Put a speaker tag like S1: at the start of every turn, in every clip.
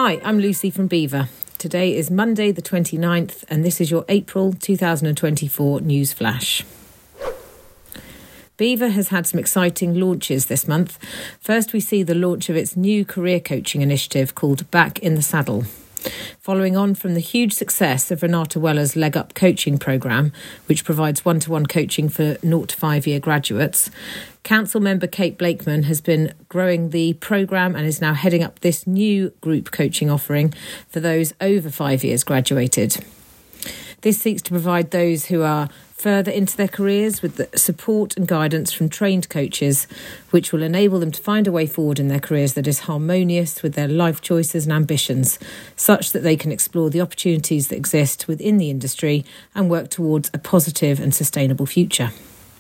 S1: Hi, I'm Lucy from Beaver. Today is Monday the 29th and this is your April 2024 news flash. Beaver has had some exciting launches this month. First, we see the launch of its new career coaching initiative called Back in the Saddle. Following on from the huge success of Renata Weller's Leg Up coaching programme, which provides one-to-one coaching for 0 to 5-year graduates, Council member Kate Blakeman has been growing the programme and is now heading up this new group coaching offering for those over 5 years graduated. This seeks to provide those who are further into their careers with the support and guidance from trained coaches, which will enable them to find a way forward in their careers that is harmonious with their life choices and ambitions, such that they can explore the opportunities that exist within the industry and work towards a positive and sustainable future.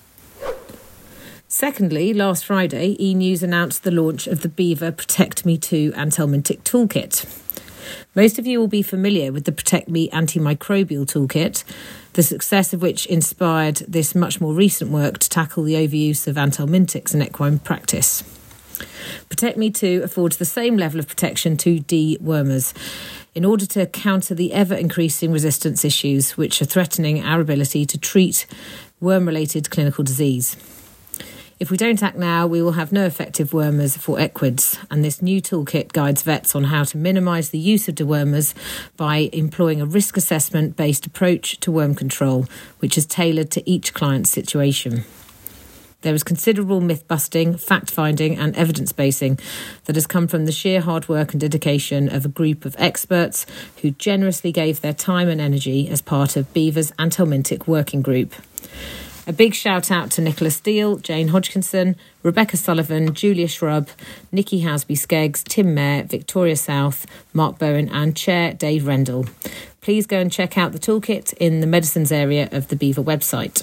S1: Secondly, last Friday, eNews announced the launch of the Beaver Protect Me 2 Anthelmintic Toolkit. Most of you will be familiar with the Protect Me antimicrobial toolkit, the success of which inspired this much more recent work to tackle the overuse of anthelmintics in equine practice. Protect Me 2 affords the same level of protection to dewormers in order to counter the ever-increasing resistance issues which are threatening our ability to treat worm-related clinical disease. If we don't act now, we will have no effective wormers for equids, and this new toolkit guides vets on how to minimise the use of dewormers by employing a risk assessment-based approach to worm control, which is tailored to each client's situation. There is considerable myth-busting, fact-finding and evidence-basing that has come from the sheer hard work and dedication of a group of experts who generously gave their time and energy as part of Beaver's Anthelmintic Working Group. A big shout out to Nicola Steele, Jane Hodgkinson, Rebecca Sullivan, Julia Shrub, Nikki Housby-Skeggs, Tim Mayer, Victoria South, Mark Bowen and Chair Dave Rendell. Please go and check out the toolkit in the medicines area of the Beaver website.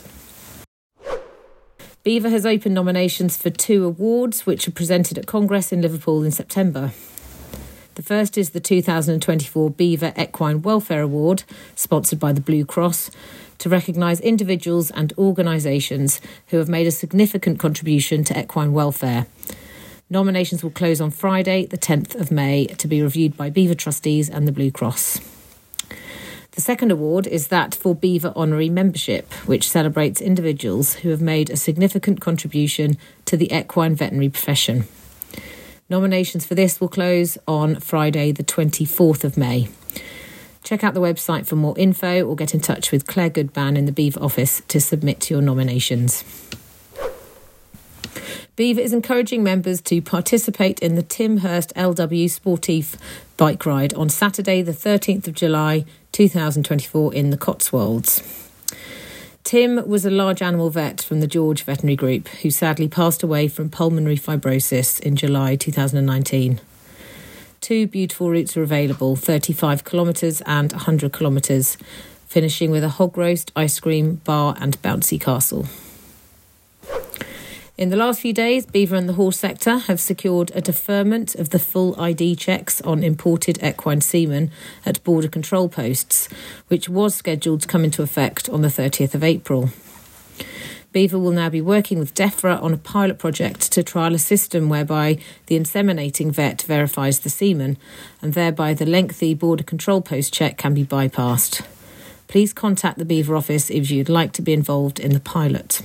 S1: Beaver has opened nominations for 2 awards which are presented at Congress in Liverpool in September. The first is the 2024 Beaver Equine Welfare Award, sponsored by the Blue Cross, to recognise individuals and organisations who have made a significant contribution to equine welfare. Nominations will close on Friday, the 10th of May, to be reviewed by Beaver trustees and the Blue Cross. The second award is that for Beaver Honorary Membership, which celebrates individuals who have made a significant contribution to the equine veterinary profession. Nominations for this will close on Friday, the 24th of May. Check out the website for more info or get in touch with Claire Goodban in the Beaver office to submit your nominations. Beaver is encouraging members to participate in the Tim Hurst LW Sportif bike ride on Saturday the 13th of July 2024 in the Cotswolds. Tim was a large animal vet from the George Veterinary Group who sadly passed away from pulmonary fibrosis in July 2019. 2 beautiful routes are available, 35 kilometres and 100 kilometres, finishing with a hog roast, ice cream, bar and bouncy castle. In the last few days, Beaver and the horse sector have secured a deferment of the full ID checks on imported equine semen at border control posts, which was scheduled to come into effect on the 30th of April. Beaver will now be working with DEFRA on a pilot project to trial a system whereby the inseminating vet verifies the semen and thereby the lengthy border control post check can be bypassed. Please contact the Beaver office if you'd like to be involved in the pilot.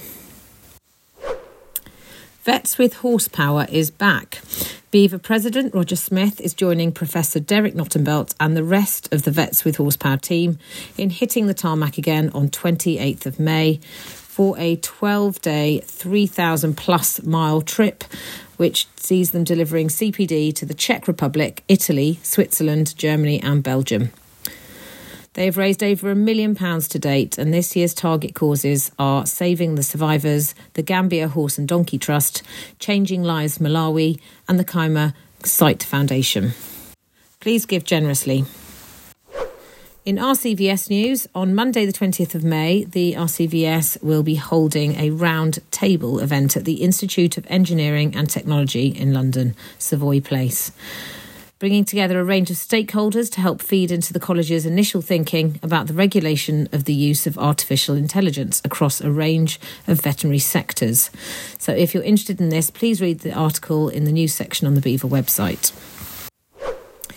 S1: Vets with Horsepower is back. Beaver President Roger Smith is joining Professor Derek Nottenbelt and the rest of the Vets with Horsepower team in hitting the tarmac again on 28th of May for a 12-day, 3,000-plus mile trip, which sees them delivering CPD to the Czech Republic, Italy, Switzerland, Germany and Belgium. They have raised over £1 million to date, and this year's target causes are Saving the Survivors, the Gambia Horse and Donkey Trust, Changing Lives Malawi and the Kaima Sight Foundation. Please give generously. In RCVS news, on Monday the 20th of May, the RCVS will be holding a round table event at the Institute of Engineering and Technology in London, Savoy Place, bringing together a range of stakeholders to help feed into the college's initial thinking about the regulation of the use of artificial intelligence across a range of veterinary sectors. So if you're interested in this, please read the article in the news section on the Beaver website.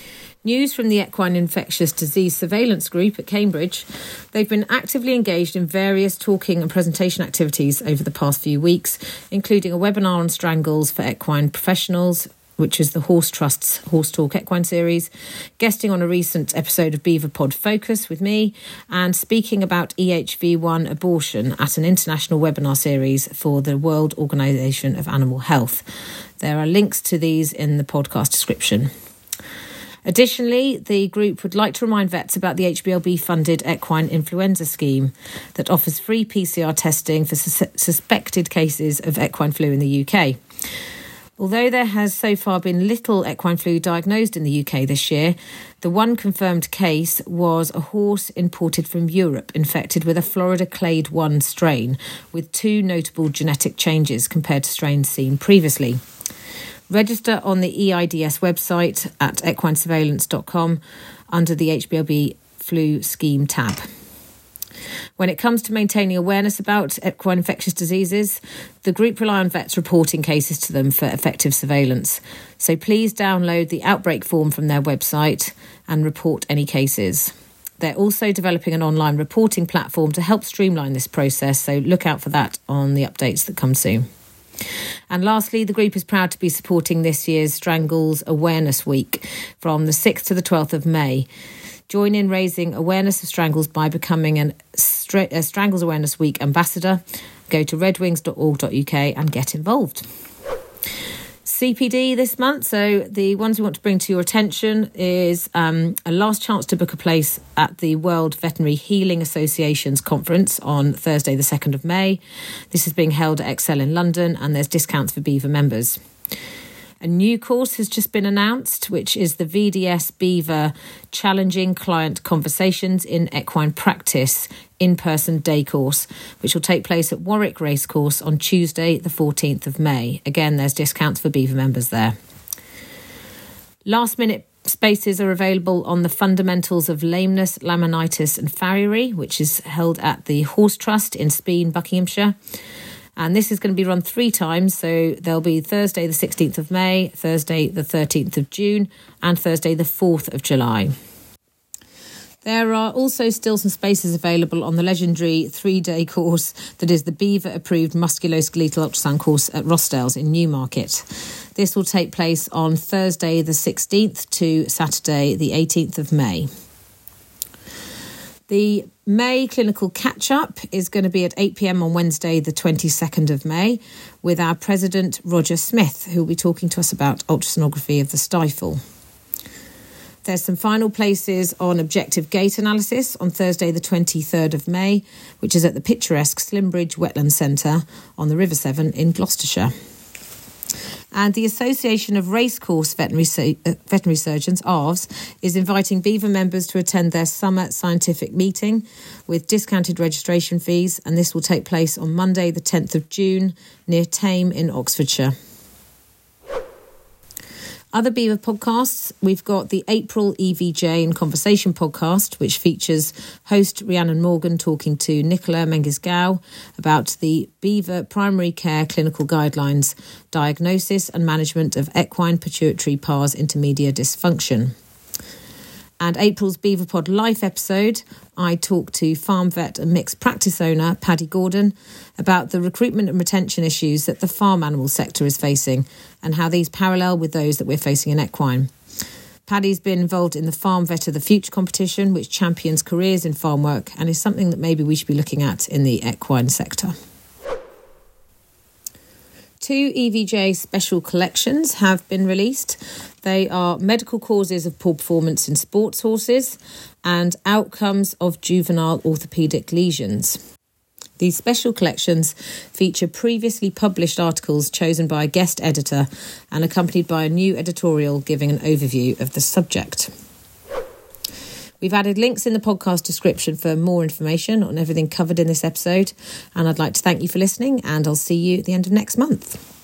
S1: News from the Equine Infectious Disease Surveillance Group at Cambridge. They've been actively engaged in various talking and presentation activities over the past few weeks, including a webinar on strangles for equine professionals, which is the Horse Trust's Horse Talk Equine series, guesting on a recent episode of Beaver Pod Focus with me, and speaking about EHV1 abortion at an international webinar series for the World Organisation of Animal Health. There are links to these in the podcast description. Additionally, the group would like to remind vets about the HBLB-funded equine influenza scheme that offers free PCR testing for suspected cases of equine flu in the UK. Although there has so far been little equine flu diagnosed in the UK this year, the one confirmed case was a horse imported from Europe infected with a Florida Clade 1 strain with 2 notable genetic changes compared to strains seen previously. Register on the EIDS website at equinesurveillance.com under the HBLB flu scheme tab. When it comes to maintaining awareness about equine infectious diseases, the group rely on vets reporting cases to them for effective surveillance. So please download the outbreak form from their website and report any cases. They're also developing an online reporting platform to help streamline this process, so look out for that on the updates that come soon. And lastly, the group is proud to be supporting this year's Strangles Awareness Week from the 6th to the 12th of May. Join in raising awareness of strangles by becoming a Strangles Awareness Week ambassador. Go to redwings.org.uk and get involved. CPD this month, so the ones we want to bring to your attention is a last chance to book a place at the World Veterinary Healing Association's conference on Thursday the 2nd of May. This is being held at Excel in London and there's discounts for Beaver members. A new course has just been announced, which is the VDS Beaver Challenging Client Conversations in Equine Practice in-person day course, which will take place at Warwick Racecourse on Tuesday, the 14th of May. Again, there's discounts for Beaver members there. Last-minute spaces are available on the fundamentals of lameness, laminitis and farriery, which is held at the Horse Trust in Speen, Buckinghamshire. And this is going to be run 3 times, so there'll be Thursday the 16th of May, Thursday the 13th of June and Thursday the 4th of July. There are also still some spaces available on the legendary 3-day course that is the Beaver-approved musculoskeletal ultrasound course at Rossdales in Newmarket. This will take place on Thursday the 16th to Saturday the 18th of May. The May clinical catch-up is going to be at 8 p.m. on Wednesday, the 22nd of May, with our president, Roger Smith, who will be talking to us about ultrasonography of the stifle. There's some final places on objective gait analysis on Thursday, the 23rd of May, which is at the picturesque Slimbridge Wetland Centre on the River Severn in Gloucestershire. And the Association of Racecourse Veterinary Surgeons, ARVS, is inviting Beaver members to attend their summer scientific meeting with discounted registration fees, and this will take place on Monday the 10th of June near Tame in Oxfordshire. Other Beaver podcasts, we've got the April EVJ in Conversation podcast, which features host Rhiannon Morgan talking to Nicola Menges-Gow about the Beaver Primary Care Clinical Guidelines, Diagnosis and Management of Equine Pituitary Pars Intermedia Dysfunction. And April's BeaverPod Life episode, I talked to farm vet and mixed practice owner Paddy Gordon about the recruitment and retention issues that the farm animal sector is facing and how these parallel with those that we're facing in equine. Paddy's been involved in the Farm Vet of the Future competition, which champions careers in farm work and is something that maybe we should be looking at in the equine sector. 2 EVJ special collections have been released. They are Medical Causes of Poor Performance in Sports Horses and Outcomes of Juvenile Orthopaedic Lesions. These special collections feature previously published articles chosen by a guest editor and accompanied by a new editorial giving an overview of the subject. We've added links in the podcast description for more information on everything covered in this episode, and I'd like to thank you for listening, and I'll see you at the end of next month.